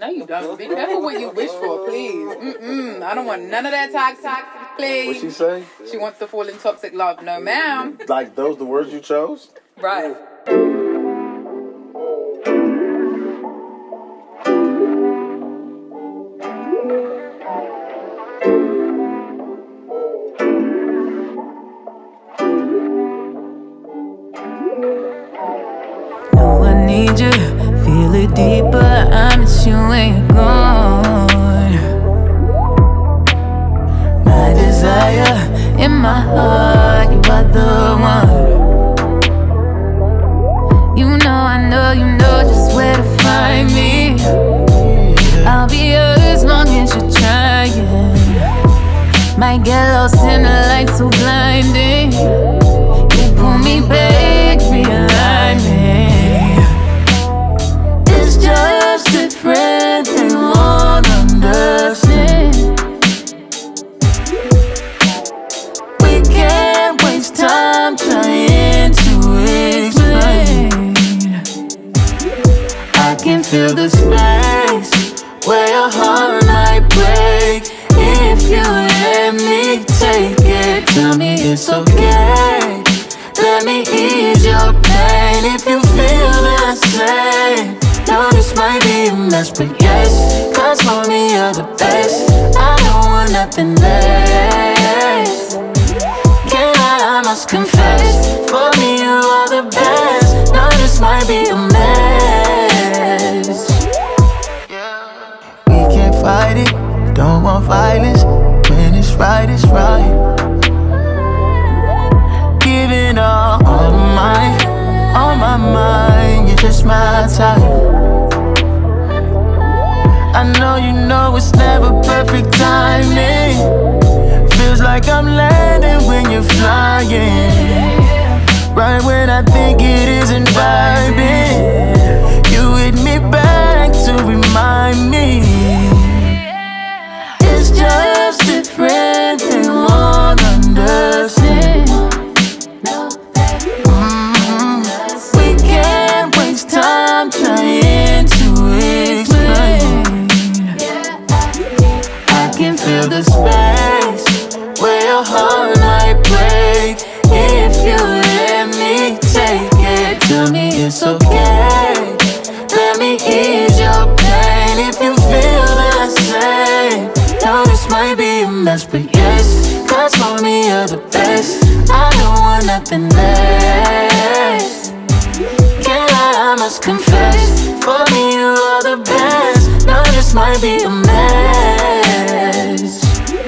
No, you don't. Be careful what you wish for, please. I don't want none of that toxic, please. What'd she say? She wants to fall in toxic love. No, ma'am. Like those the words you chose? Right. No, I need you. Feel it deeper. I miss you when you're gone. My desire in my heart, you are the one. You know just where to find me. I'll be yours as long as you're trying. Might get lost in the light so blinding. You pull me back, realign me. It's just different, they won't understand. We can't waste time trying to explain. I can feel the space where your heart might break. If you let me take it, tell me it's okay. Let me ease your pain if you feel the same. Know this might be a mess, but yes, cause for me you're the best. I don't want nothing less. I must confess, for me you are the best. Know this might be a mess. We can't fight it, don't want violence. When it's right, it's right. Giving all on my mind. You're just my type. I know you know it's never perfect timing. Feels like I'm landing when you're flying. Right when I think it isn't vibing, you hit me back to remind me. It's just different, they won't understand. We can't waste time trying to explain. I can feel the space where your heart might break. If you let me take it, tell me it's okay. Let me ease your pain if you feel the same. Know this might be a mess, but yes, cause for me you're the best. I don't want nothing less. I must confess, for me you are the best. Know this might be a mess.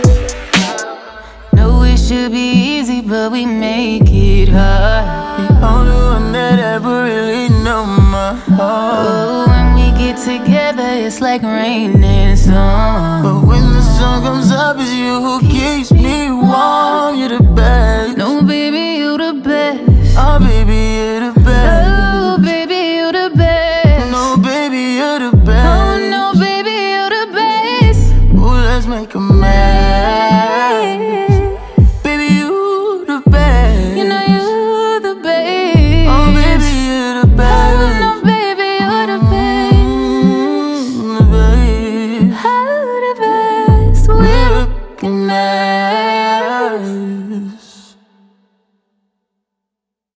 No, it should be easy, but we make it hard. The only one that ever really know my heart. Oh, when we get together, it's like rain and sun. But when the sun comes up, it's you who keeps me warm. You're the best. No, baby, you the best. Oh, baby, you're the